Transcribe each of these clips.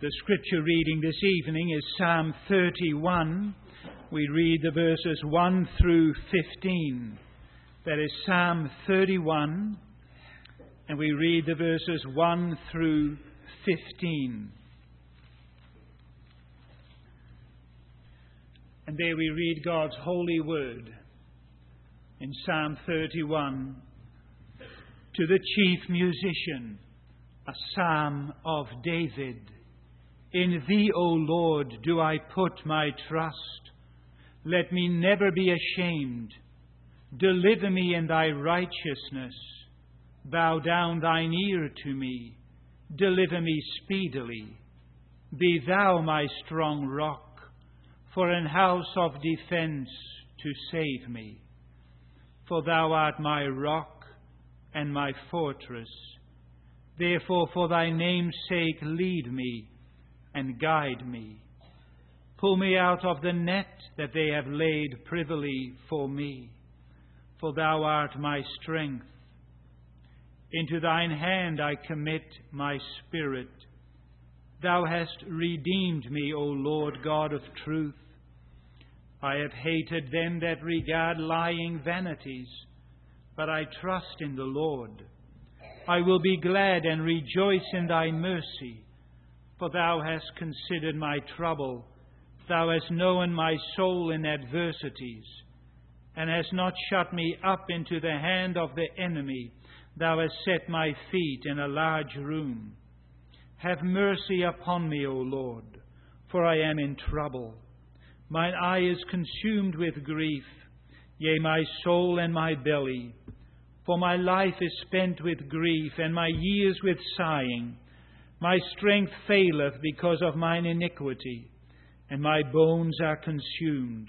The scripture reading this evening is Psalm 31. We read the verses 1 through 15. That is Psalm 31, and we read the verses 1 through 15. And there we read God's holy word in Psalm 31. To the chief musician, a psalm of David. In Thee, O Lord, do I put my trust. Let me never be ashamed. Deliver me in Thy righteousness. Bow down Thine ear to me. Deliver me speedily. Be Thou my strong rock, for an house of defense to save me. For Thou art my rock and my fortress. Therefore, for Thy name's sake, lead me and guide me. Pull me out of the net that they have laid privily for me. For Thou art my strength. Into Thine hand I commit my spirit. Thou hast redeemed me, O Lord God of truth. I have hated them that regard lying vanities, but I trust in the Lord. I will be glad and rejoice in Thy mercy. For Thou hast considered my trouble. Thou hast known my soul in adversities, and hast not shut me up into the hand of the enemy. Thou hast set my feet in a large room. Have mercy upon me, O Lord, for I am in trouble. Mine eye is consumed with grief, yea, my soul and my belly. For my life is spent with grief, and my years with sighing. My strength faileth because of mine iniquity, and my bones are consumed.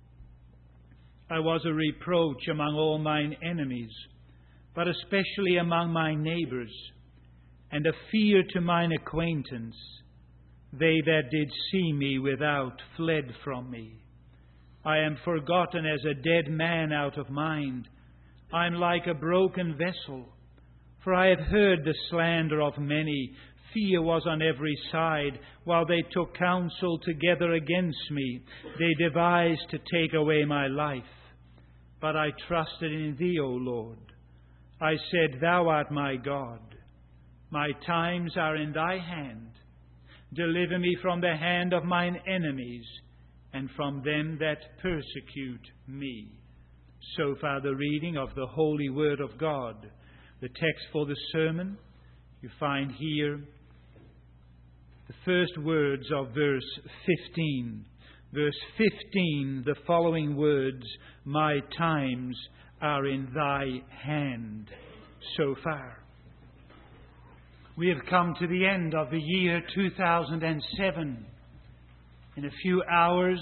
I was a reproach among all mine enemies, but especially among my neighbours, and a fear to mine acquaintance. They that did see me without fled from me. I am forgotten as a dead man out of mind. I am like a broken vessel, for I have heard the slander of many. Fear was on every side, while they took counsel together against me. They devised to take away my life. But I trusted in Thee, O Lord. I said, Thou art my God. My times are in Thy hand. Deliver me from the hand of mine enemies, and from them that persecute me. So far the reading of the holy word of God. The text for the sermon, you find here the first words of verse 15. Verse 15, the following words, my times are in Thy hand. So far. We have come to the end of the year 2007. In a few hours,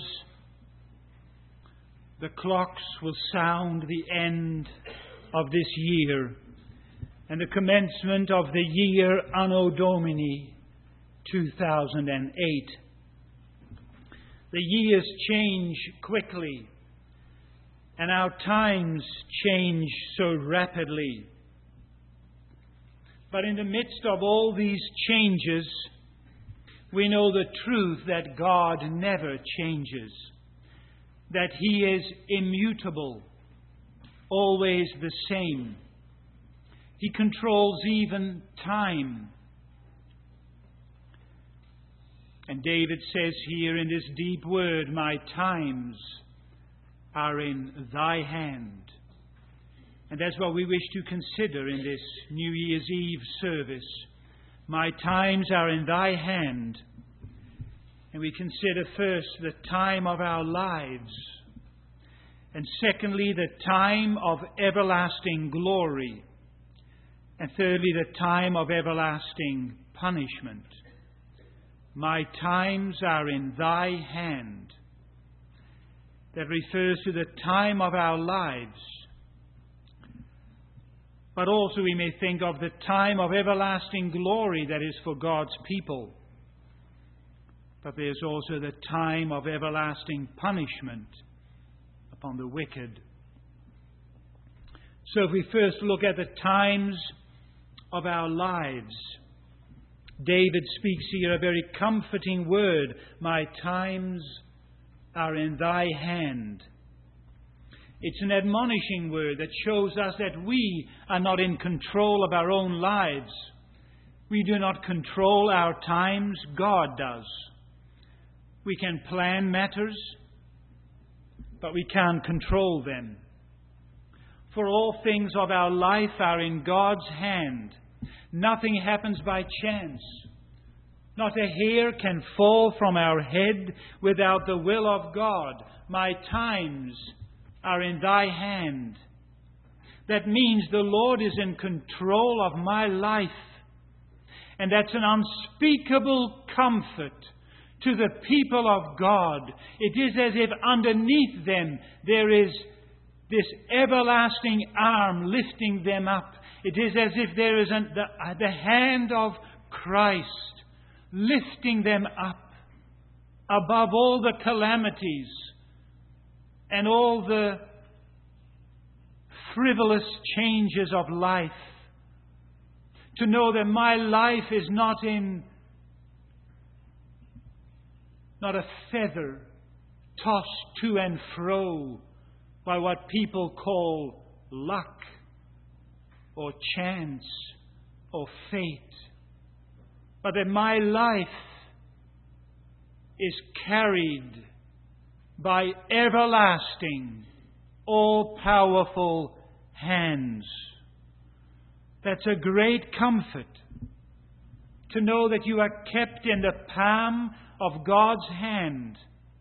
the clocks will sound the end of this year and the commencement of the year Anno Domini 2008. The years change quickly, and our times change so rapidly. But in the midst of all these changes, we know the truth that God never changes, that He is immutable, always the same. He controls even time. And David says here in this deep word, my times are in Thy hand. And that's what we wish to consider in this New Year's Eve service. My times are in Thy hand. And we consider first the time of our lives. And secondly, the time of everlasting glory. And thirdly, the time of everlasting punishment. My times are in Thy hand. That refers to the time of our lives. But also we may think of the time of everlasting glory that is for God's people. But there's also the time of everlasting punishment upon the wicked. So if we first look at the times of our lives, David speaks here a very comforting word. My times are in thy hand. It's an admonishing word that shows us that we are not in control of our own lives. We do not control our times. God does. We can plan matters, but we can't control them. For all things of our life are in God's hand. Nothing happens by chance. Not a hair can fall from our head without the will of God. My times are in thy hand. That means the Lord is in control of my life. And that's an unspeakable comfort to the people of God. It is as if underneath them there is this everlasting arm lifting them up. It is as if there is the hand of Christ lifting them up above all the calamities and all the frivolous changes of life. To know that my life is not a feather tossed to and fro by what people call luck or chance or fate, but that my life is carried by everlasting, all-powerful hands. That's a great comfort to know that you are kept in the palm of God's hand,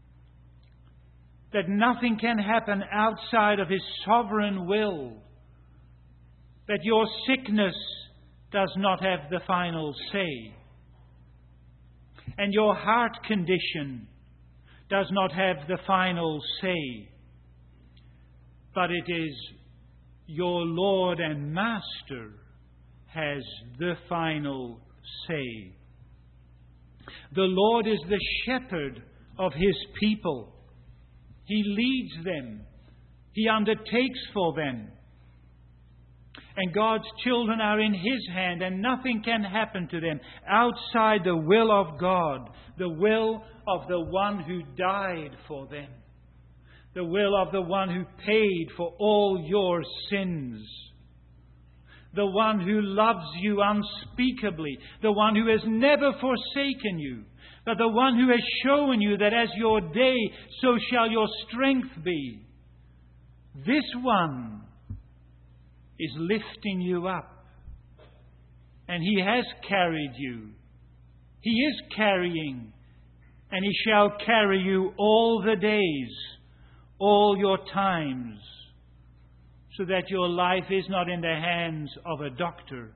that nothing can happen outside of His sovereign will, that your sickness does not have the final say, and your heart condition does not have the final say, but it is your Lord and Master has the final say. The Lord is the shepherd of His people. He leads them. He undertakes for them. And God's children are in His hand, and nothing can happen to them outside the will of God, the will of the one who died for them, the will of the one who paid for all your sins, the one who loves you unspeakably, the one who has never forsaken you, but the one who has shown you that as your day, so shall your strength be. This one is lifting you up, and He has carried you. He is carrying, and He shall carry you all the days, all your times, so that your life is not in the hands of a doctor.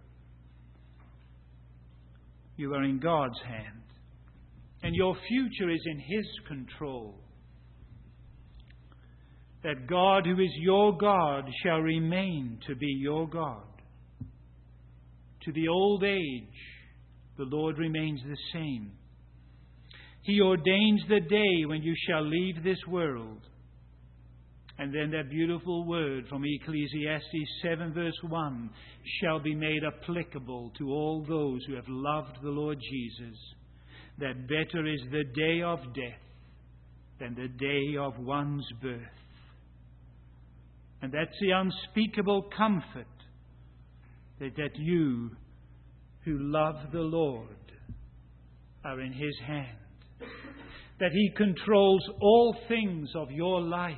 You are in God's hand, and your future is in His control. That God, who is your God, shall remain to be your God. To the old age, the Lord remains the same. He ordains the day when you shall leave this world. And then that beautiful word from Ecclesiastes 7 verse 1 shall be made applicable to all those who have loved the Lord Jesus. That better is the day of death than the day of one's birth. And that's the unspeakable comfort that you who love the Lord are in His hand. That He controls all things of your life.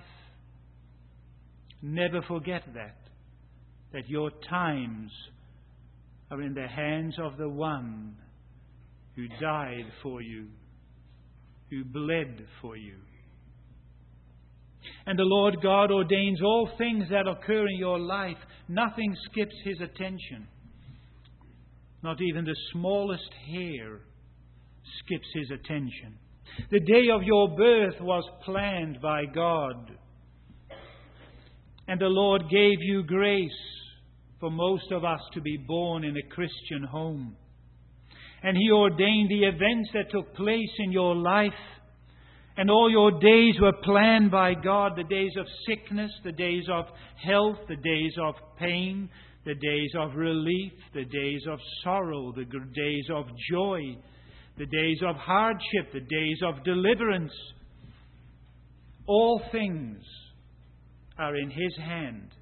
Never forget that your times are in the hands of the one who died for you, who bled for you. And the Lord God ordains all things that occur in your life. Nothing skips His attention. Not even the smallest hair skips His attention. The day of your birth was planned by God. And the Lord gave you grace for most of us to be born in a Christian home. And He ordained the events that took place in your life. And all your days were planned by God, the days of sickness, the days of health, the days of pain, the days of relief, the days of sorrow, the days of joy, the days of hardship, the days of deliverance. All things are in His hand.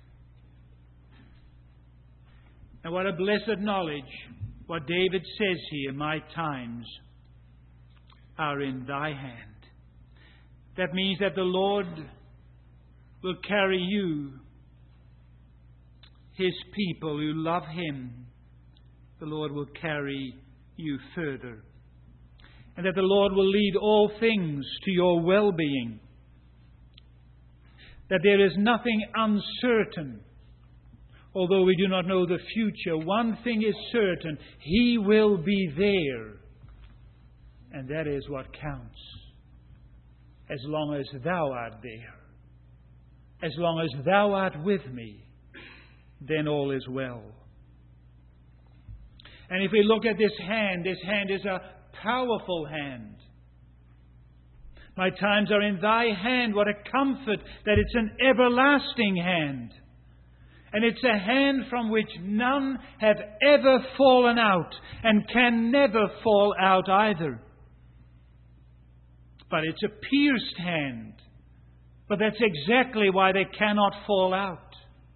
And what a blessed knowledge, what David says here, my times are in thy hand. That means that the Lord will carry you, His people who love Him. The Lord will carry you further. And that the Lord will lead all things to your well-being. That there is nothing uncertain. Although we do not know the future, one thing is certain: He will be there. And that is what counts. As long as thou art there, as long as thou art with me, then all is well. And if we look at this hand is a powerful hand. My times are in thy hand. What a comfort that it's an everlasting hand. And it's a hand from which none have ever fallen out and can never fall out either. But it's a pierced hand. But that's exactly why they cannot fall out.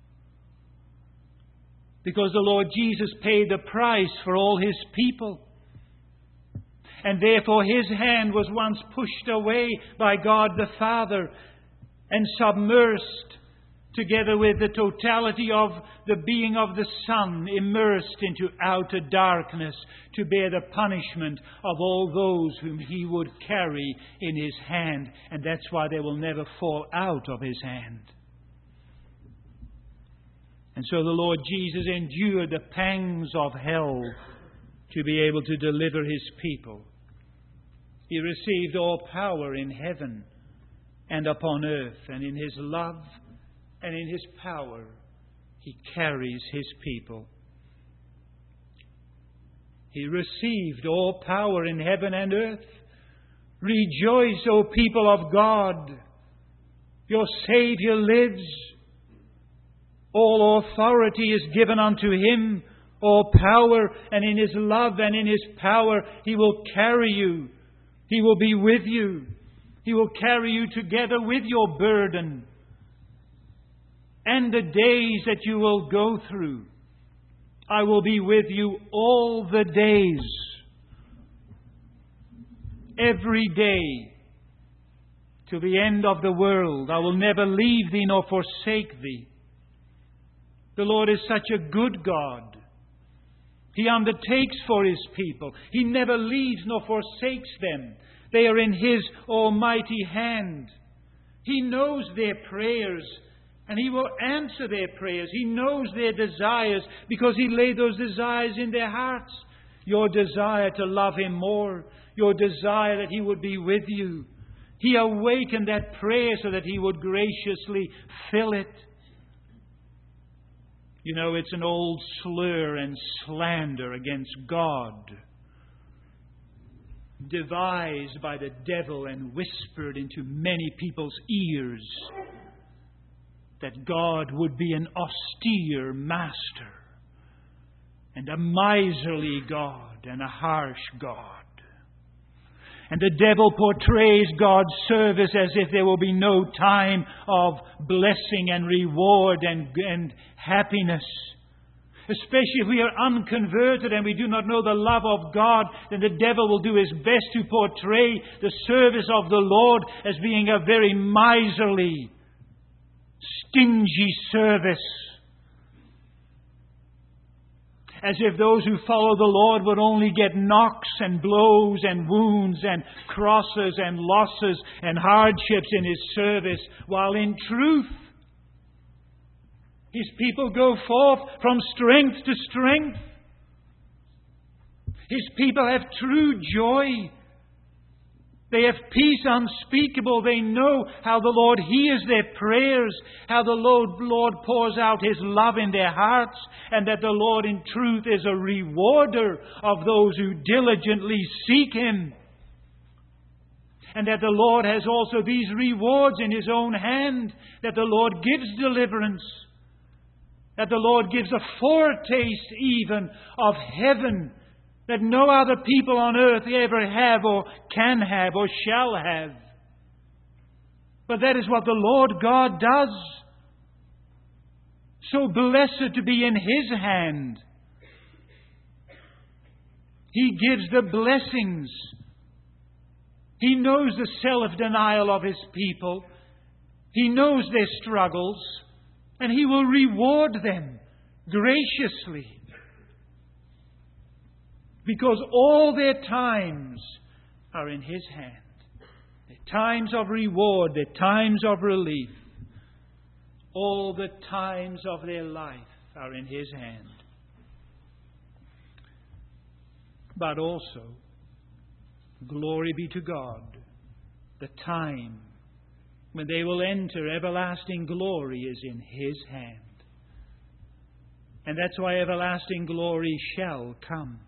Because the Lord Jesus paid the price for all His people. And therefore His hand was once pushed away by God the Father and submersed together with the totality of the being of the Son, immersed into outer darkness to bear the punishment of all those whom He would carry in His hand. And that's why they will never fall out of His hand. And so the Lord Jesus endured the pangs of hell to be able to deliver His people. He received all power in heaven and upon earth, and in His love and in His power, He carries His people. He received all power in heaven and earth. Rejoice, O people of God. Your Saviour lives. All authority is given unto Him. All power, and in His love and in His power, He will carry you. He will be with you. He will carry you together with your burden and the days that you will go through. I will be with you all the days. Every day. To the end of the world. I will never leave thee nor forsake thee. The Lord is such a good God. He undertakes for His people. He never leaves nor forsakes them. They are in His almighty hand. He knows their prayers. And He will answer their prayers. He knows their desires because He laid those desires in their hearts. Your desire to love Him more. Your desire that He would be with you. He awakened that prayer so that He would graciously fill it. You know, it's an old slur and slander against God, devised by the devil and whispered into many people's ears, that God would be an austere master and a miserly God and a harsh God. And the devil portrays God's service as if there will be no time of blessing and reward and happiness. Especially if we are unconverted and we do not know the love of God, then the devil will do his best to portray the service of the Lord as being a very miserly, stingy service. As if those who follow the Lord would only get knocks and blows and wounds and crosses and losses and hardships in His service, while in truth, His people go forth from strength to strength. His people have true joy. They have peace unspeakable. They know how the Lord hears their prayers, how the Lord pours out His love in their hearts, and that the Lord in truth is a rewarder of those who diligently seek Him. And that the Lord has also these rewards in His own hand, that the Lord gives deliverance. That the Lord gives a foretaste even of heaven that no other people on earth ever have or can have or shall have. But that is what the Lord God does. So blessed to be in His hand. He gives the blessings. He knows the self-denial of His people. He knows their struggles. And He will reward them graciously. Because all their times are in His hand. Their times of reward, their times of relief. All the times of their life are in His hand. But also, glory be to God, the time when they will enter everlasting glory is in His hand. And that's why everlasting glory shall come.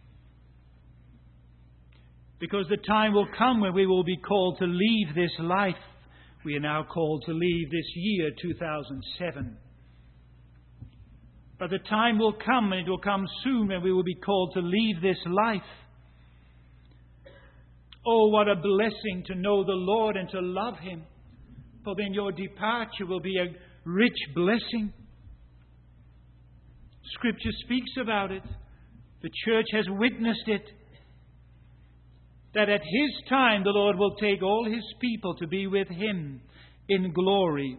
Because the time will come when we will be called to leave this life. We are now called to leave this year, 2007. But the time will come, and it will come soon, when we will be called to leave this life. Oh, what a blessing to know the Lord and to love Him. For then your departure will be a rich blessing. Scripture speaks about it. The church has witnessed it. That at His time the Lord will take all His people to be with Him in glory.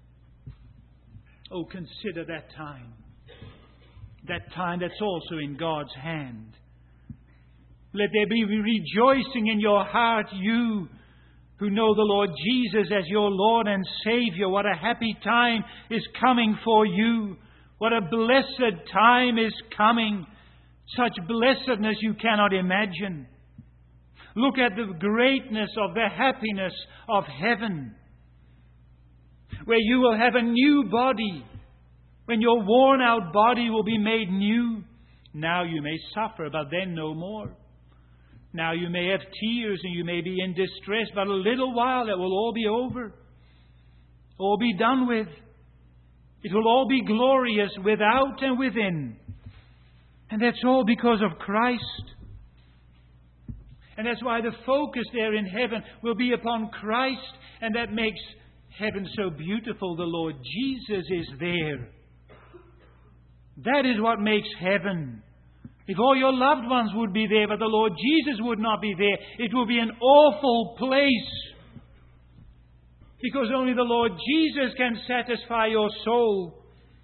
Oh, consider that time. That time that's also in God's hand. Let there be rejoicing in your heart, you who know the Lord Jesus as your Lord and Savior. What a happy time is coming for you. What a blessed time is coming. Such blessedness you cannot imagine. Look at the greatness of the happiness of heaven, where you will have a new body, when your worn-out body will be made new. Now you may suffer, but then no more. Now you may have tears and you may be in distress, but a little while it will all be over, all be done with. It will all be glorious without and within. And that's all because of Christ. And that's why the focus there in heaven will be upon Christ. And that makes heaven so beautiful. The Lord Jesus is there. That is what makes heaven. If all your loved ones would be there, but the Lord Jesus would not be there, it would be an awful place. Because only the Lord Jesus can satisfy your soul.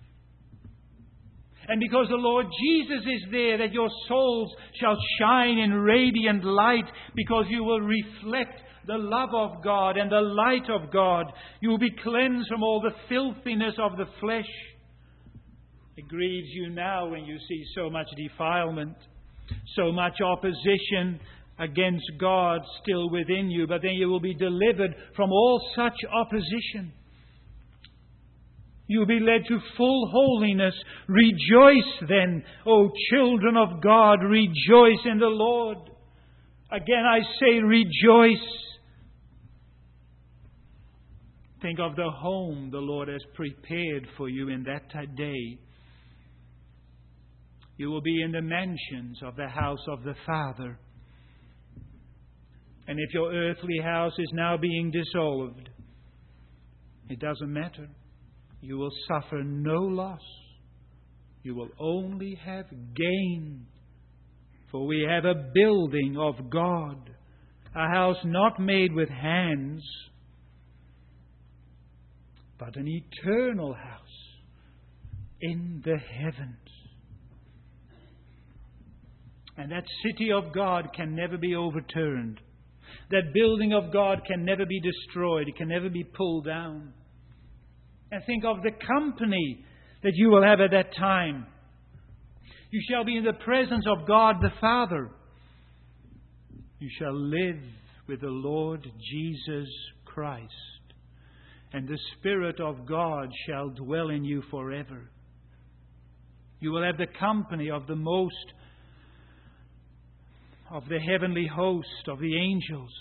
And because the Lord Jesus is there, that your souls shall shine in radiant light, because you will reflect the love of God and the light of God. You will be cleansed from all the filthiness of the flesh. It grieves you now when you see so much defilement, so much opposition against God still within you. But then you will be delivered from all such opposition. You will be led to full holiness. Rejoice then, O children of God, rejoice in the Lord. Again I say rejoice. Think of the home the Lord has prepared for you in that day. You will be in the mansions of the house of the Father. And if your earthly house is now being dissolved, it doesn't matter. You will suffer no loss. You will only have gain. For we have a building of God, a house not made with hands, but an eternal house in the heavens. And that city of God can never be overturned. That building of God can never be destroyed. It can never be pulled down. And think of the company that you will have at that time. You shall be in the presence of God the Father. You shall live with the Lord Jesus Christ. And the Spirit of God shall dwell in you forever. You will have the company of the heavenly host, of the angels.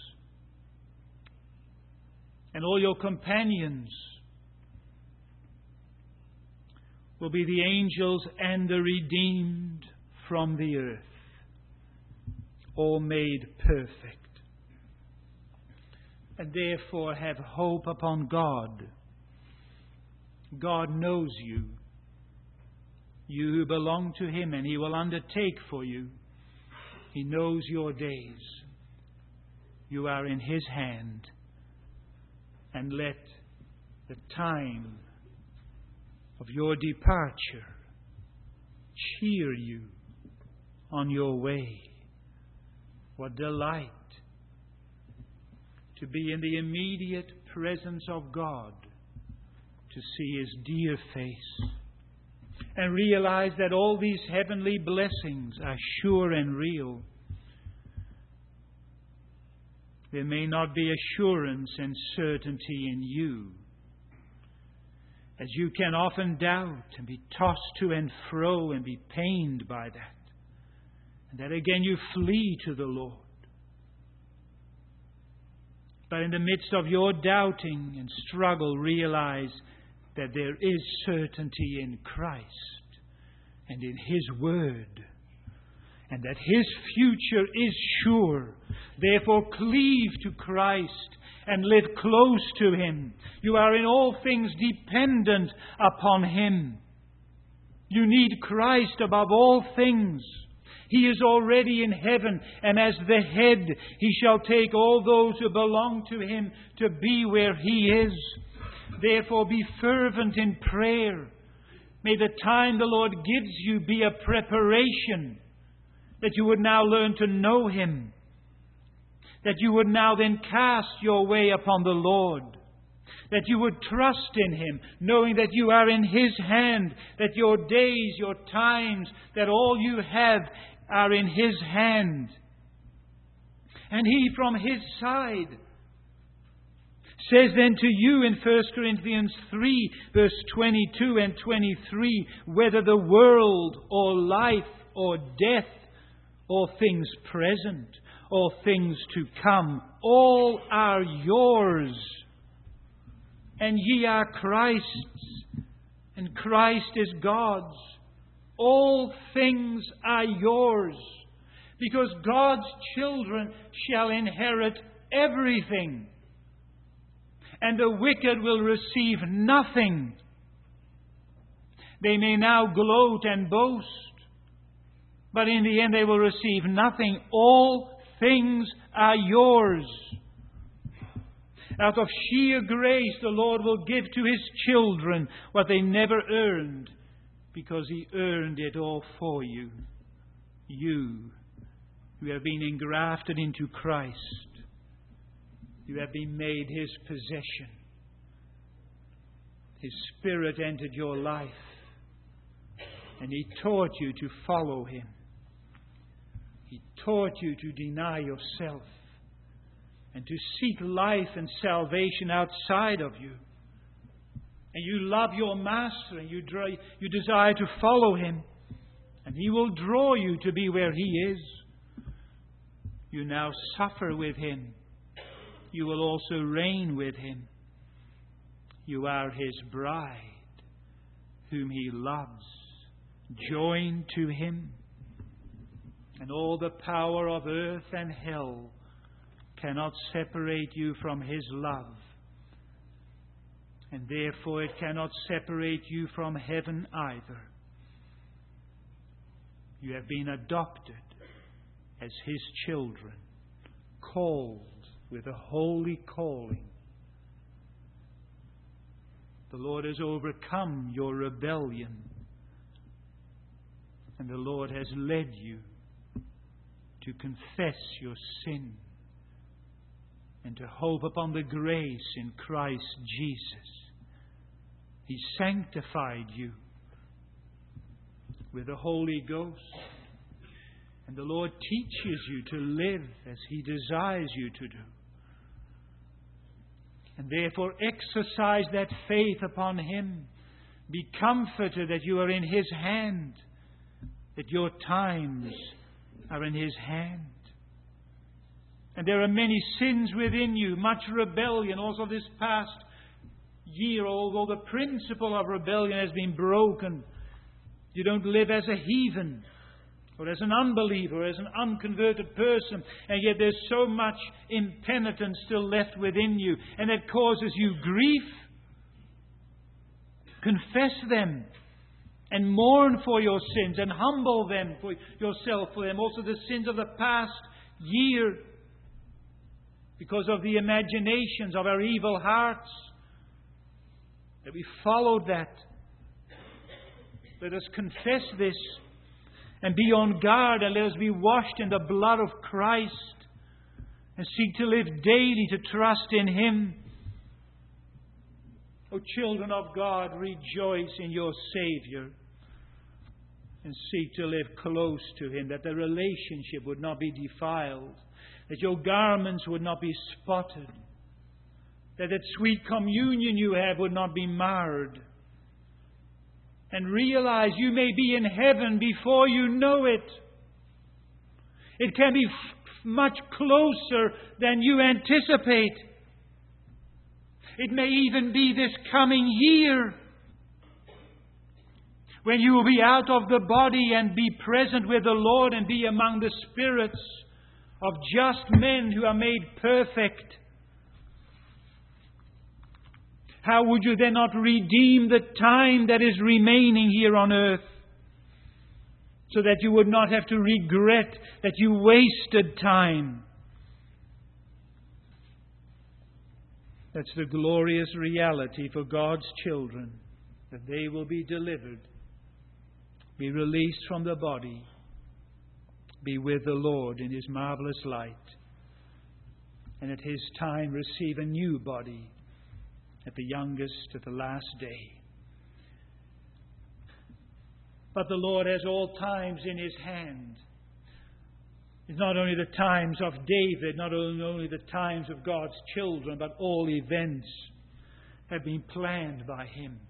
And all your companions will be the angels and the redeemed from the earth, all made perfect. And therefore have hope upon God. God knows you, you who belong to Him, and He will undertake for you. He knows your days. You are in His hand. And let the time of your departure cheer you on your way. What delight to be in the immediate presence of God, to see His dear face, and realize that all these heavenly blessings are sure and real. There may not be assurance and certainty in you, as you can often doubt and be tossed to and fro and be pained by that. And that again you flee to the Lord. But in the midst of your doubting and struggle, realize that there is certainty in Christ and in His Word, and that His future is sure. Therefore, cleave to Christ and live close to Him. You are in all things dependent upon Him. You need Christ above all things. He is already in heaven, and as the head, He shall take all those who belong to Him to be where He is. Therefore, be fervent in prayer. May the time the Lord gives you be a preparation, that you would now learn to know Him, that you would now then cast your way upon the Lord, that you would trust in Him, knowing that you are in His hand, that your days, your times, that all you have are in His hand. And He from His side says then to you in 1 Corinthians 3, verse 22 and 23, whether the world or life or death or things present or things to come, all are yours. And ye are Christ's, and Christ is God's. All things are yours, because God's children shall inherit everything, and the wicked will receive nothing. They may now gloat and boast, but in the end they will receive nothing. All things are yours. Out of sheer grace, the Lord will give to His children what they never earned, because He earned it all for you. You who have been engrafted into Christ. You have been made His possession. His Spirit entered your life, and He taught you to follow Him. He taught you to deny yourself and to seek life and salvation outside of you. And you love your Master, and you desire to follow Him, and He will draw you to be where He is. You now suffer with Him. You will also reign with Him. You are His bride, whom He loves, joined to Him. And all the power of earth and hell cannot separate you from His love. And therefore it cannot separate you from heaven either. You have been adopted as His children, called with a holy calling. The Lord has overcome your rebellion, and the Lord has led you to confess your sin and to hope upon the grace in Christ Jesus. He sanctified you with the Holy Ghost, and the Lord teaches you to live as He desires you to do. And therefore exercise that faith upon Him. Be comforted that you are in His hand, that your times are in His hand. And there are many sins within you, much rebellion, also this past year, although the principle of rebellion has been broken, you don't live as a heathen or as an unbeliever, or as an unconverted person, and yet there's so much impenitence still left within you, and it causes you grief. Confess them and mourn for your sins and humble them for yourself for them. Also the sins of the past year, because of the imaginations of our evil hearts, that we followed that. Let us confess this and be on guard, and let us be washed in the blood of Christ and seek to live daily to trust in Him. O children of God, rejoice in your Saviour and seek to live close to Him, that the relationship would not be defiled, that your garments would not be spotted, that sweet communion you have would not be marred. And realize you may be in heaven before you know it. It can be much closer than you anticipate. It may even be this coming year, when you will be out of the body and be present with the Lord and be among the spirits of just men who are made perfect. How would you then not redeem the time that is remaining here on earth, so that you would not have to regret that you wasted time? That's the glorious reality for God's children, that they will be delivered, be released from the body, be with the Lord in His marvelous light, and at His time receive a new body at the youngest, at the last day. But the Lord has all times in His hand. It's not only the times of David, not only the times of God's children, but all events have been planned by Him.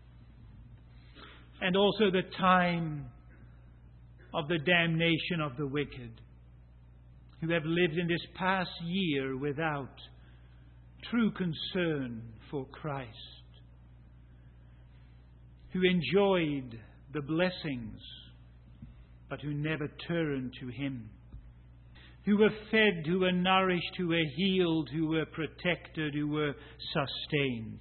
And also the time of the damnation of the wicked, who have lived in this past year without true concern for Christ, who enjoyed the blessings, but who never turned to Him, who were fed, who were nourished, who were healed, who were protected, who were sustained.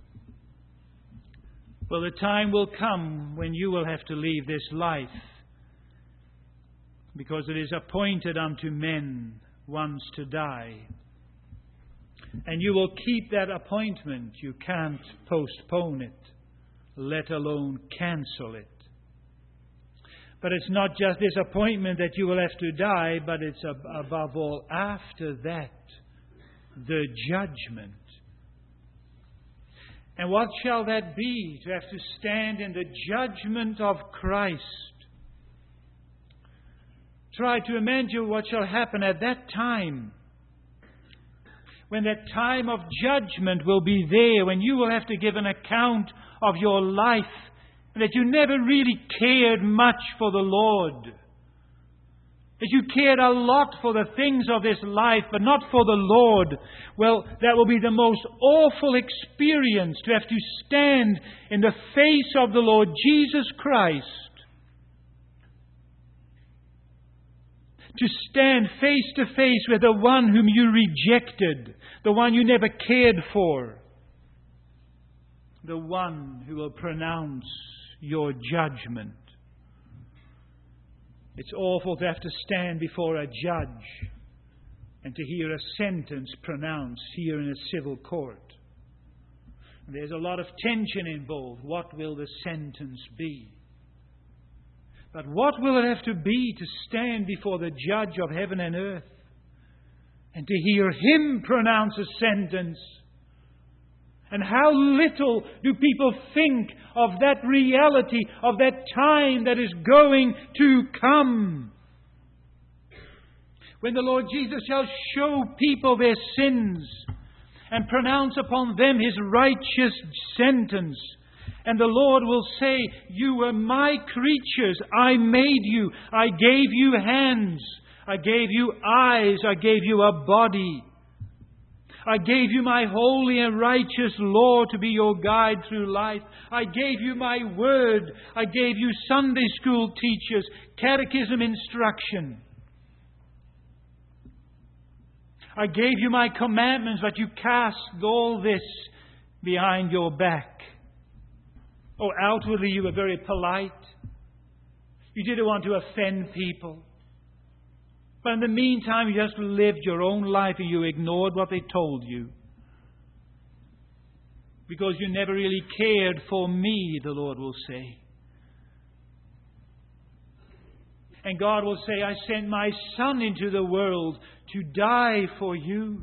Well, the time will come when you will have to leave this life, because it is appointed unto men once to die. And you will keep that appointment. You can't postpone it, let alone cancel it. But it's not just this appointment that you will have to die, but it's above all, after that, the judgment. And what shall that be, to have to stand in the judgment of Christ? Try to imagine what shall happen at that time, when that time of judgment will be there, when you will have to give an account of your life, and that you never really cared much for the Lord. That you cared a lot for the things of this life, but not for the Lord. Well, that will be the most awful experience, to have to stand in the face of the Lord Jesus Christ. To stand face to face with the one whom you rejected, the one you never cared for, the one who will pronounce your judgment. It's awful to have to stand before a judge and to hear a sentence pronounced here in a civil court. There's a lot of tension involved. What will the sentence be? But what will it have to be to stand before the judge of heaven and earth and to hear Him pronounce a sentence? And how little do people think of that reality, of that time that is going to come, when the Lord Jesus shall show people their sins and pronounce upon them His righteous sentence. And the Lord will say, you were my creatures. I made you. I gave you hands. I gave you eyes. I gave you a body. I gave you my holy and righteous law to be your guide through life. I gave you my word. I gave you Sunday school teachers, catechism instruction. I gave you my commandments, but you cast all this behind your back. Oh, outwardly you were very polite. You didn't want to offend people. But in the meantime, you just lived your own life and you ignored what they told you. Because you never really cared for me, the Lord will say. And God will say, I sent my Son into the world to die for you.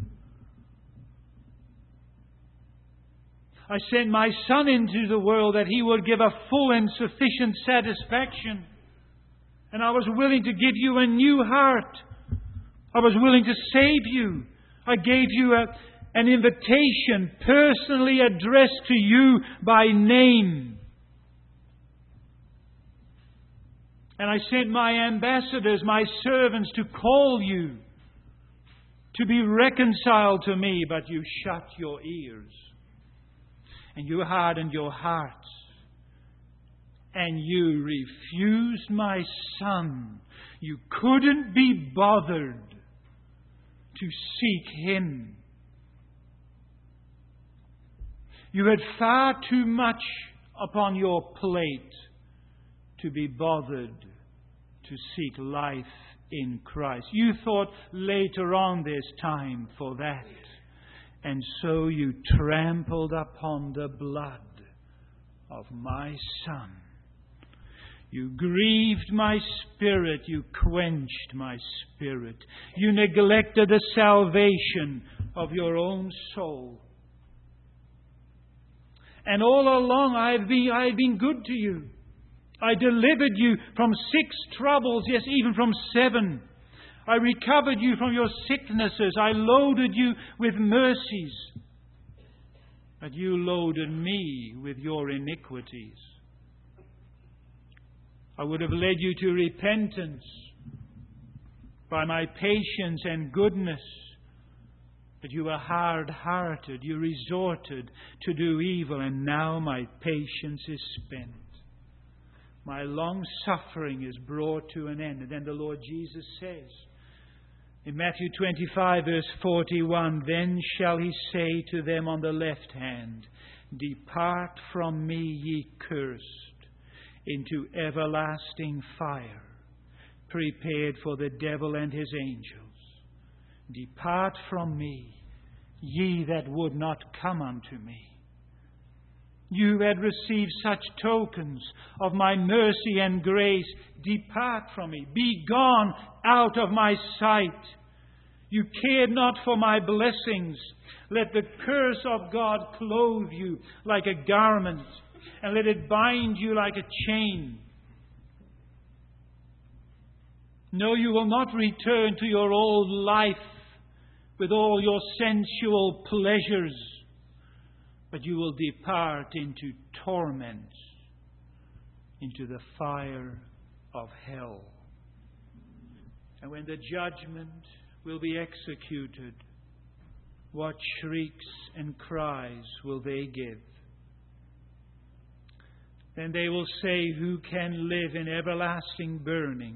I sent my Son into the world that He would give a full and sufficient satisfaction. And I was willing to give you a new heart. I was willing to save you. I gave you an invitation personally addressed to you by name. And I sent my ambassadors, my servants, to call you to be reconciled to me, but you shut your ears. And you hardened your hearts. And you refused my Son. You couldn't be bothered to seek Him. You had far too much upon your plate to be bothered to seek life in Christ. You thought later on there's time for that. And so you trampled upon the blood of my Son. You grieved my spirit. You quenched my spirit. You neglected the salvation of your own soul. And all along I have been good to you. I delivered you from 6 troubles, yes, even from 7. I recovered you from your sicknesses. I loaded you with mercies. But you loaded me with your iniquities. I would have led you to repentance by my patience and goodness. But you were hard-hearted. You resorted to do evil, and now my patience is spent. My long-suffering is brought to an end. And then the Lord Jesus says, in Matthew 25, verse 41, Then shall He say to them on the left hand, Depart from me, ye cursed, into everlasting fire, prepared for the devil and his angels. Depart from me, ye that would not come unto me. You had received such tokens of my mercy and grace. Depart from me. Be gone out of my sight. You cared not for my blessings. Let the curse of God clothe you like a garment, and let it bind you like a chain. No, you will not return to your old life with all your sensual pleasures, but you will depart into torments, into the fire of hell. And when the judgment will be executed, what shrieks and cries will they give? Then they will say, Who can live in everlasting burning?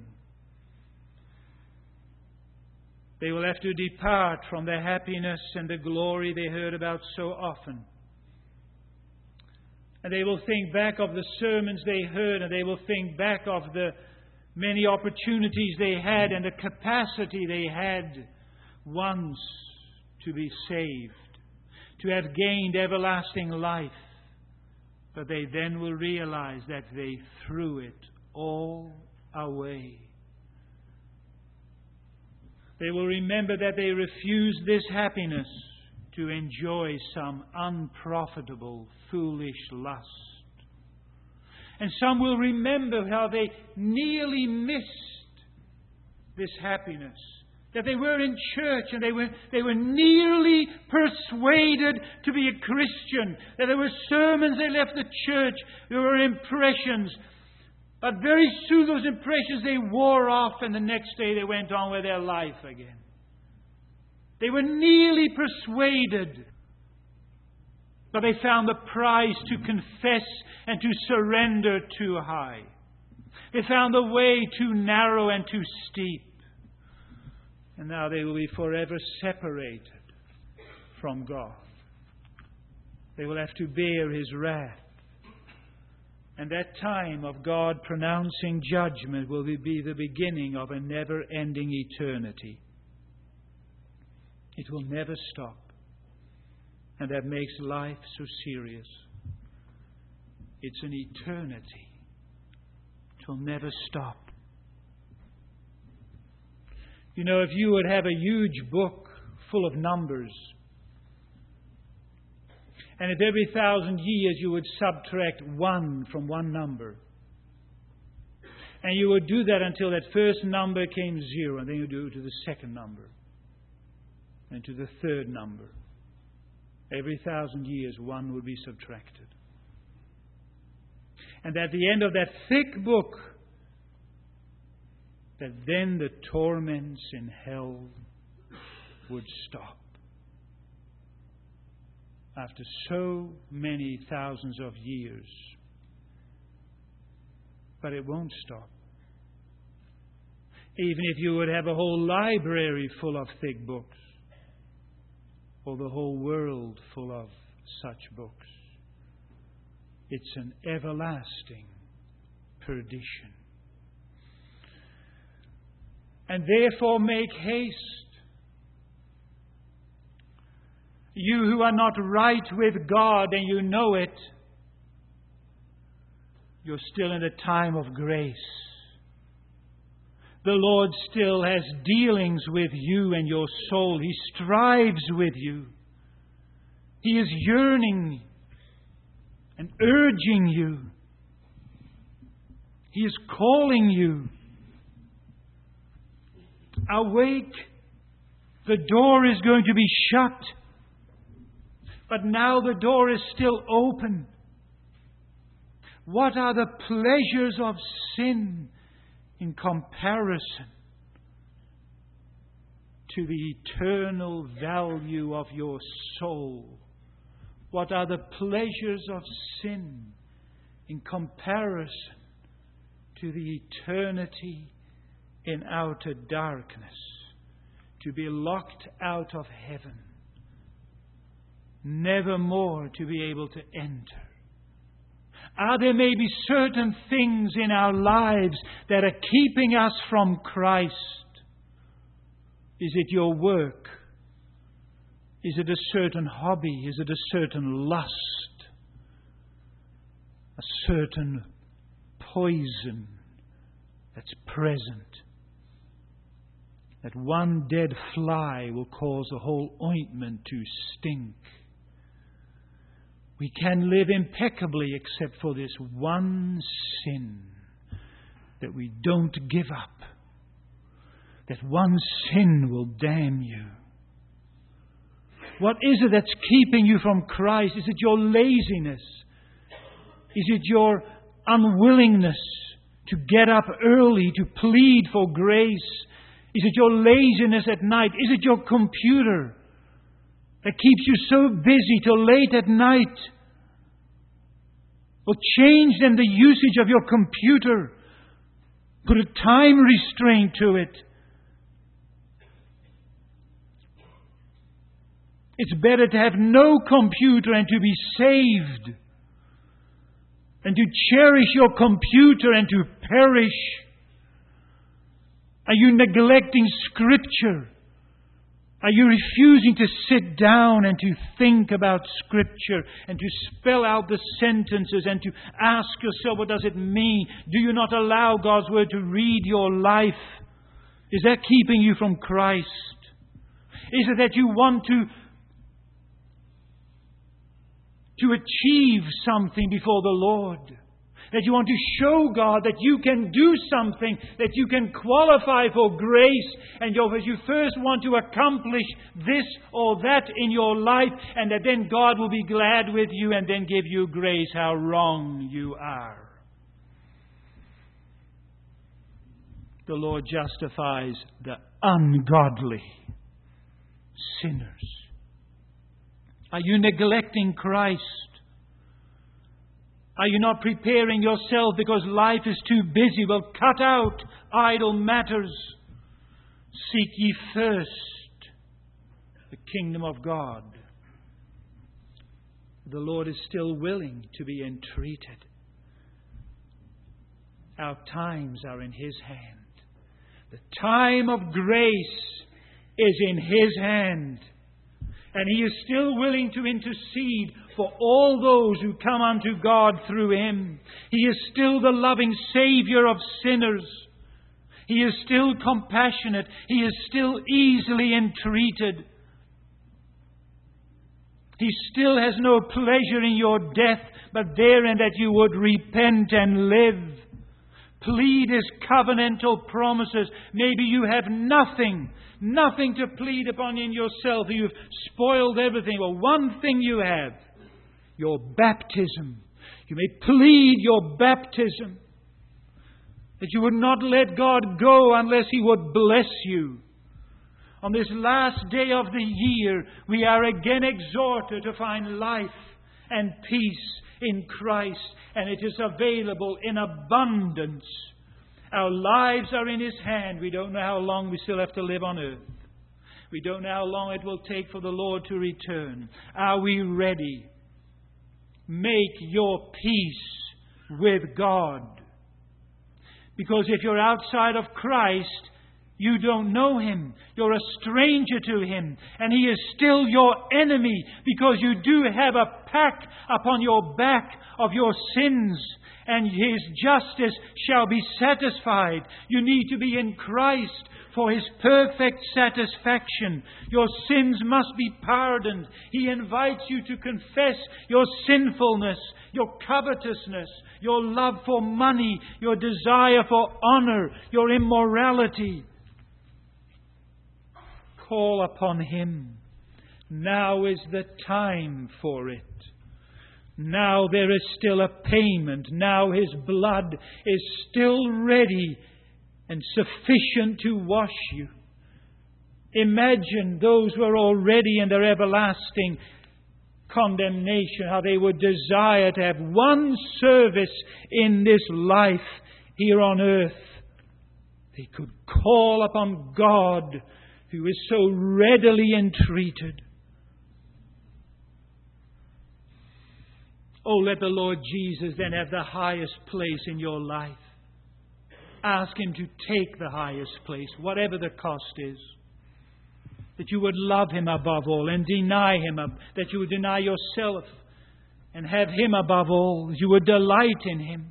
They will have to depart from the happiness and the glory they heard about so often. And they will think back of the sermons they heard, and they will think back of the many opportunities they had and the capacity they had once to be saved, to have gained everlasting life. But they then will realize that they threw it all away. They will remember that they refused this happiness to enjoy some unprofitable, foolish lust. And some will remember how they nearly missed this happiness. That they were in church and they were nearly persuaded to be a Christian. That there were sermons, they left the church, there were impressions. But very soon those impressions, they wore off, and the next day they went on with their life again. They were nearly persuaded, but they found the price to confess and to surrender too high. They found the way too narrow and too steep. And now they will be forever separated from God. They will have to bear His wrath. And that time of God pronouncing judgment will be the beginning of a never-ending eternity. It will never stop. And that makes life so serious. It's an eternity. It will never stop. You know, if you would have a huge book full of numbers, and if every 1,000 years you would subtract 1 from one number, and you would do that until that first number came 0, and then you do it to the second number, and to the third number. Every 1,000 years, 1 would be subtracted. And at the end of that thick book, that then the torments in hell would stop. After so many thousands of years. But it won't stop. Even if you would have a whole library full of thick books, or the whole world full of such books, it's an everlasting perdition. And therefore make haste. You who are not right with God and you know it, you're still in a time of grace. The Lord still has dealings with you and your soul. He strives with you. He is yearning and urging you. He is calling you. Awake. The door is going to be shut. But now the door is still open. What are the pleasures of sin in comparison to the eternal value of your soul? What are the pleasures of sin in comparison to the eternity in outer darkness, to be locked out of heaven, never more to be able to enter? There may be certain things in our lives that are keeping us from Christ. Is it your work? Is it a certain hobby? Is it a certain lust? A certain poison that's present? That one dead fly will cause the whole ointment to stink. We can live impeccably except for this one sin that we don't give up. That one sin will damn you. What is it that's keeping you from Christ? Is it your laziness? Is it your unwillingness to get up early to plead for grace? Is it your laziness at night? Is it your computer that keeps you so busy till late at night? Well, change then the usage of your computer. Put a time restraint to it. It's better to have no computer and to be saved than to cherish your computer and to perish. Are you neglecting Scripture? Are you refusing to sit down and to think about Scripture and to spell out the sentences and to ask yourself, what does it mean? Do you not allow God's Word to read your life? Is that keeping you from Christ? Is it that you want to achieve something before the Lord? That you want to show God that you can do something, that you can qualify for grace, and you first want to accomplish this or that in your life, and that then God will be glad with you and then give you grace. How wrong you are. The Lord justifies the ungodly sinners? Are you neglecting Christ? Are you not preparing yourself because life is too busy? Well, cut out idle matters. Seek ye first the kingdom of God. The Lord is still willing to be entreated. Our times are in His hand. The time of grace is in His hand. And He is still willing to intercede for all those who come unto God through Him. He is still the loving Saviour of sinners. He is still compassionate. He is still easily entreated. He still has no pleasure in your death, but therein that you would repent and live. Plead His covenantal promises. Maybe you have nothing to plead upon in yourself. You've spoiled everything. Well, one thing you have, your baptism. You may plead your baptism. That you would not let God go unless He would bless you. On this last day of the year, we are again exhorted to find life and peace in Christ, and it is available in abundance. Our lives are in His hand. We don't know how long we still have to live on earth. We don't know how long it will take for the Lord to return. Are we ready? Make your peace with God. Because if you're outside of Christ, you don't know Him. You're a stranger to Him. And He is still your enemy because you do have a pack upon your back of your sins. And His justice shall be satisfied. You need to be in Christ for His perfect satisfaction. Your sins must be pardoned. He invites you to confess your sinfulness, your covetousness, your love for money, your desire for honor, your immorality. Call upon Him. Now is the time for it. Now there is still a payment. Now His blood is still ready and sufficient to wash you. Imagine those who are already in their everlasting condemnation, how they would desire to have one service in this life here on earth. They could call upon God, who is so readily entreated. Oh, let the Lord Jesus then have the highest place in your life. Ask Him to take the highest place, whatever the cost is. That you would love Him above all and deny Him, that you would deny yourself and have Him above all. That you would delight in Him.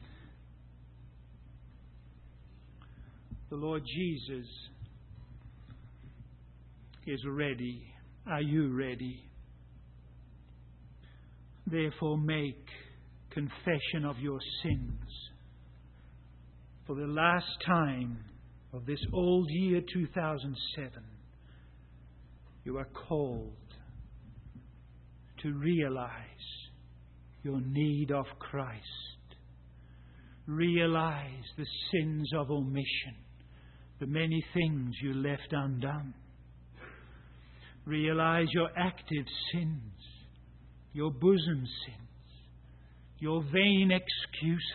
The Lord Jesus is ready. Are you ready? Therefore make confession of your sins. For the last time of this old year 2007, you are called to realize your need of Christ. Realize the sins of omission, the many things you left undone. Realize your active sins, your bosom sins, your vain excuses.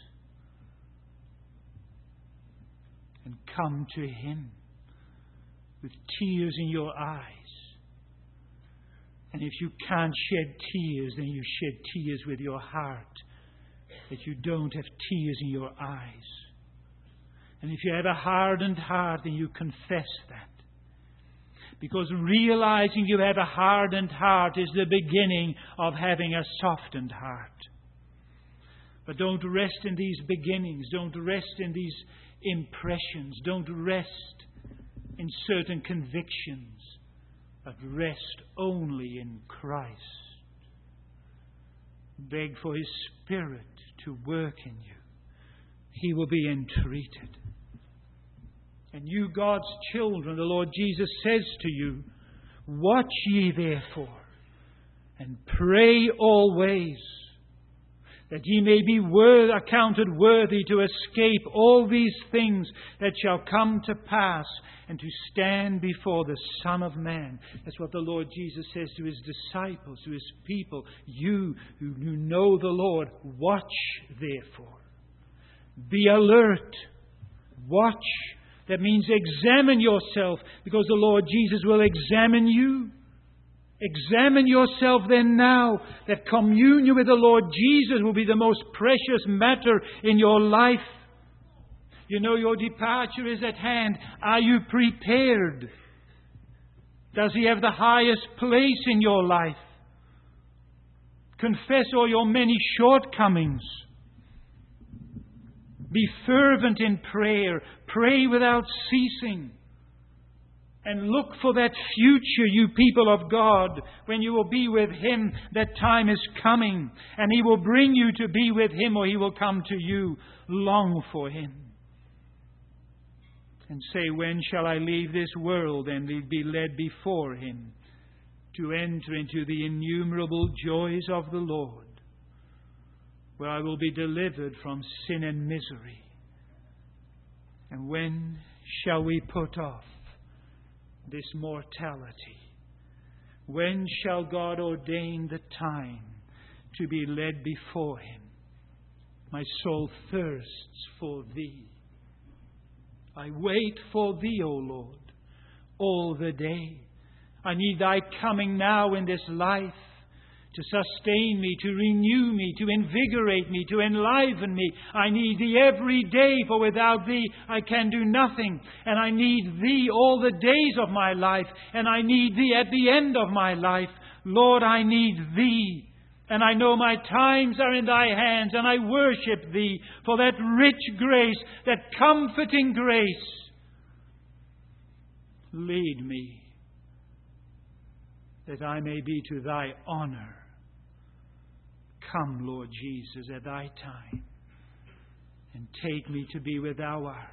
And come to Him with tears in your eyes. And if you can't shed tears, then you shed tears with your heart, that you don't have tears in your eyes. And if you have a hardened heart, then you confess that. Because realizing you have a hardened heart is the beginning of having a softened heart. But don't rest in these beginnings. Don't rest in these impressions. Don't rest in certain convictions. But rest only in Christ. Beg for His Spirit to work in you. He will be entreated. And you, God's children, the Lord Jesus says to you, watch ye therefore, and pray always, that ye may be accounted worthy to escape all these things that shall come to pass, and to stand before the Son of Man. That's what the Lord Jesus says to His disciples, to His people. You who know the Lord, watch therefore. Be alert. Watch. That means examine yourself, because the Lord Jesus will examine you. Examine yourself then now, that communion with the Lord Jesus will be the most precious matter in your life. You know your departure is at hand. Are you prepared? Does He have the highest place in your life? Confess all your many shortcomings. Be fervent in prayer. Pray without ceasing. And look for that future, you people of God, when you will be with Him. That time is coming, and He will bring you to be with Him, or He will come to you. Long for Him. And say, when shall I leave this world and be led before Him to enter into the innumerable joys of the Lord, where I will be delivered from sin and misery? And when shall we put off this mortality? When shall God ordain the time to be led before Him? My soul thirsts for Thee. I wait for Thee, O Lord, all the day. I need Thy coming now in this life to sustain me, to renew me, to invigorate me, to enliven me. I need Thee every day, for without Thee I can do nothing. And I need Thee all the days of my life, and I need Thee at the end of my life. Lord, I need Thee. And I know my times are in Thy hands, and I worship Thee for that rich grace, that comforting grace. Lead me, that I may be to Thy honor. Come, Lord Jesus, at Thy time, and take me to be where Thou art.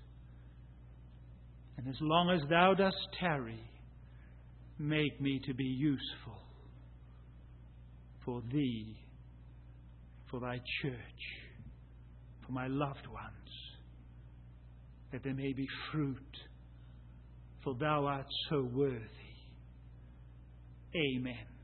And as long as Thou dost tarry, make me to be useful for Thee, for Thy church, for my loved ones, that there may be fruit, for Thou art so worthy. Amen.